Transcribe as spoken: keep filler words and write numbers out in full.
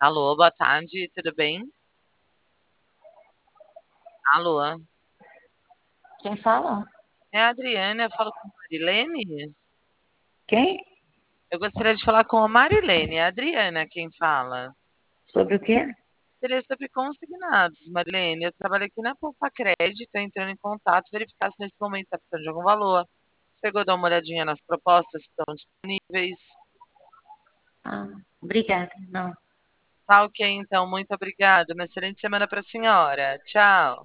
Alô, boa tarde, tudo bem? Alô, Quem fala? é a Adriana, eu falo com a Marilene? Quem? Eu gostaria de falar com a Marilene, é a Adriana quem fala. Sobre o quê? Seria sobre consignados, Marilene. Eu trabalho aqui na Poupa Crédito, entrando em contato, verificar se nesse momento está precisando de algum valor. Chegou a dar uma olhadinha nas propostas que estão disponíveis. Ah, obrigada. Não. Tá ok, então, muito obrigada. Uma excelente semana para a senhora. Tchau.